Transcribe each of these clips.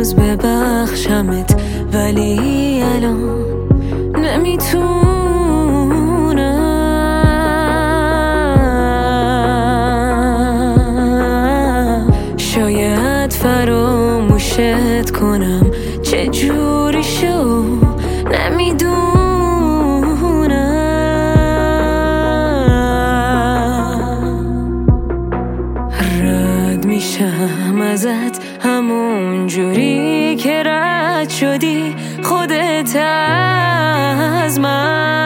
روز ببخشمت، ولی الان نمیتونم. شاید فراموشت کنم، چجوری شو نمیدونم. رد میشم ازت همون جوری که رد شدی خودت از من.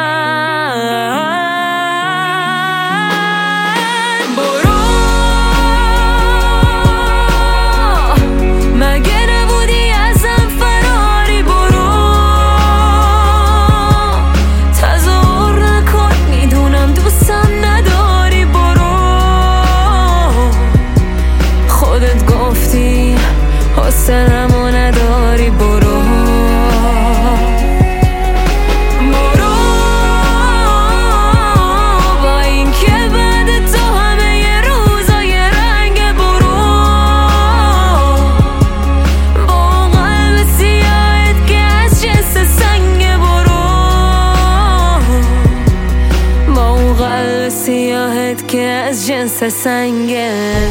حوصله‌مو نداری، برو با این که بعد تو همه ی روزای رنگ، برو با قلب سیاهت که از جنس سنگ، برو با قلب سیاهت که از جنس سنگه.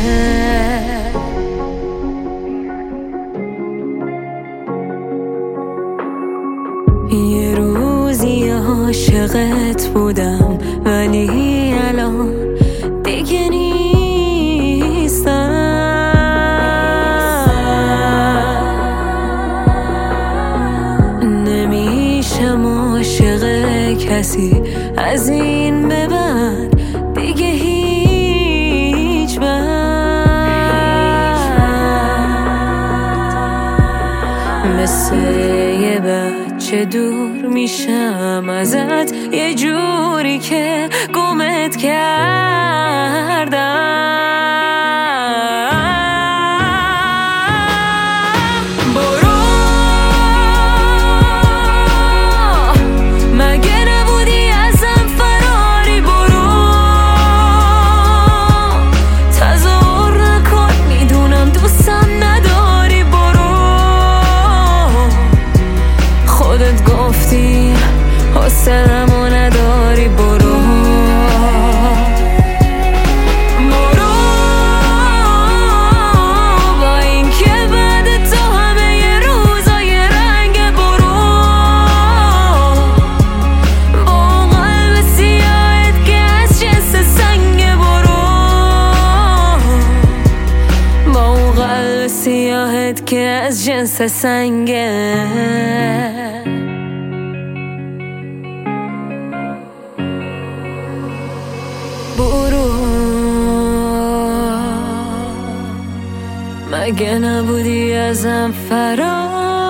یه روزی عاشقت بودم، ولی الان دیگه نیستم. نمیشم عاشق کسی از این به بعد دیگه هیچ وقت. مثل یه بچه دور میشم ازت، یه جوری که گمت کردم. برو مگه نبودی ازم فراری، برو تظاهر نکن، میدونم دوستم نداری، برو خودت گفتی حوصله‌مو نداری، برو با این که بعد تو همه ی روزای رنگ، برو با قلب سیاهت که از جنس سنگ، برو با قلب سیاهت که از جنس سنگه. برو مگه نبودی ازم فرار.